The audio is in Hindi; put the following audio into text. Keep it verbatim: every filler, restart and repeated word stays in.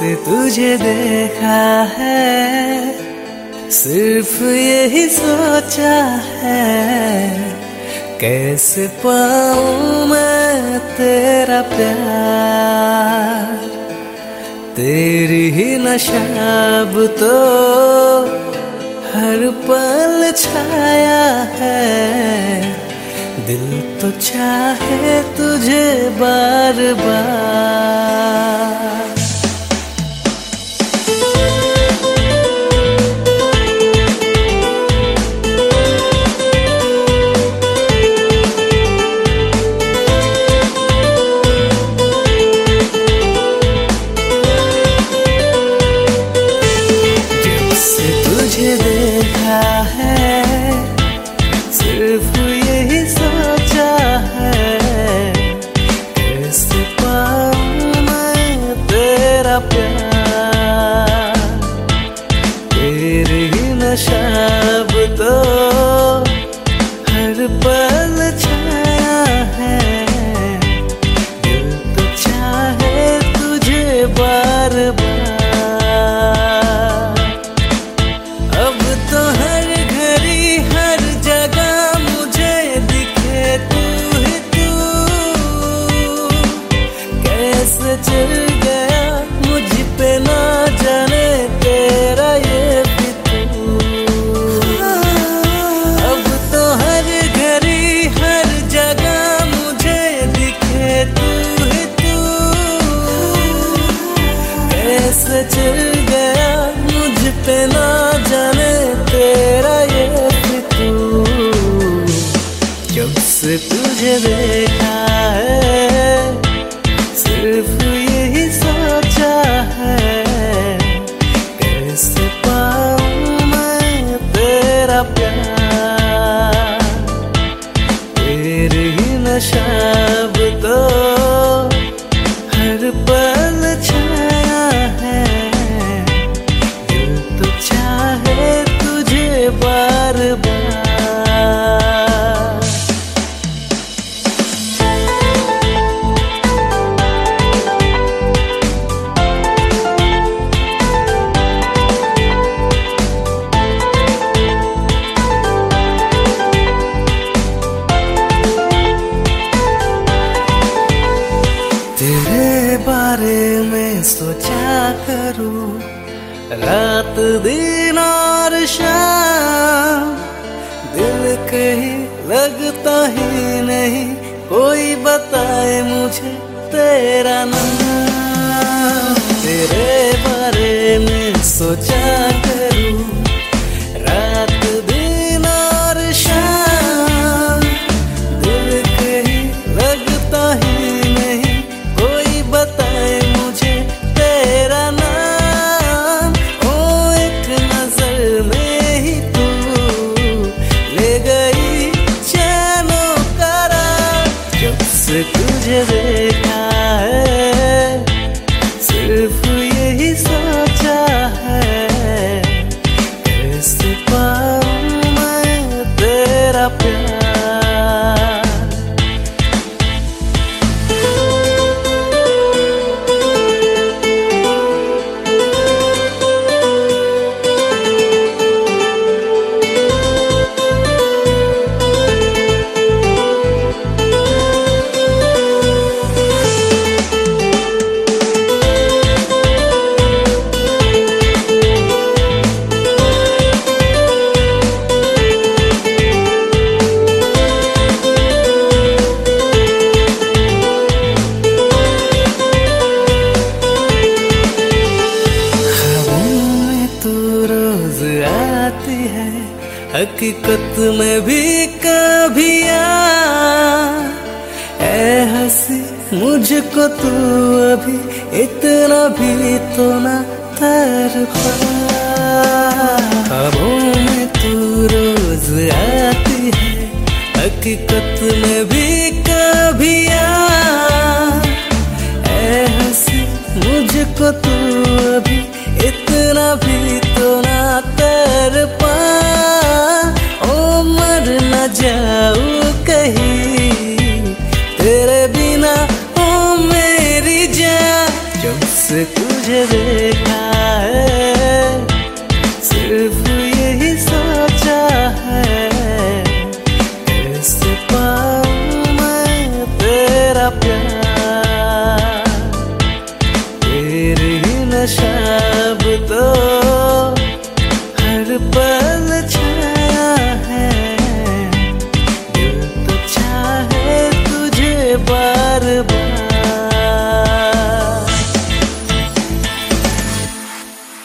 से तुझे देखा है, सिर्फ यही सोचा है, कैसे पाऊं मैं तेरा प्यार। तेरी ही नशा अब तो हर पल छाया है, दिल तो चाहे तुझे बार बार। तुझे देखा है, सिर्फ यही सोचा है, कैसे पाऊं मैं तेरा प्यार। तेरी ही नशा अब तो हर पल छाया है, दिल तो चाहे तुझे बार बार। चल गया मुझ पे ना जाने तेरा ये फितूर। अब तो हर घड़ी हर जगह मुझे दिखे तू ही तू, कैसे चल गया मुझ पे ना जाने तेरा ये फितूर। जब से तुझे देखा है, सिर्फ यही सोचा है, कैसे पाऊं मैं तेरा प्यार। तेरी ही नशा अब तो हर पल छाया है, दिल तो चाहे तुझे बार बार। तेरे बारे में सोचा करूं रात दिन और शाम, दिल कहीं लगता ही नहीं, कोई बताए मुझे तेरा नाम। तेरे बारे में सोचा करूं रात दिन और शाम, दिल कहीं लगता ही नहीं, कोई बताए मुझे तेरा नाम। ओ एक नजर में ही तू ले गई चैनो करार। जब से तुझे देखा है, सिर्फ यही सोचा है, कैसे पाऊं मैं तेरा प्यार। आती है हकीकत में भी कभी आ, ऐ हंसी मुझको तू अभी इतना भी तो ना तड़पा। ख्वाबों में तू रोज आती है हकीकत में भी कभी आ, ऐ हंसी मुझको तू अभी इतना भी तो ना तड़पा। ओ मर न जाऊं कहीं तेरे बिना, ओ मेरी जान। जब से से तुझे देखा है, सिर्फ यही सोचा है, कैसे पाऊं मैं तेरा प्यार। तेरी ही नशा अब तो हर पल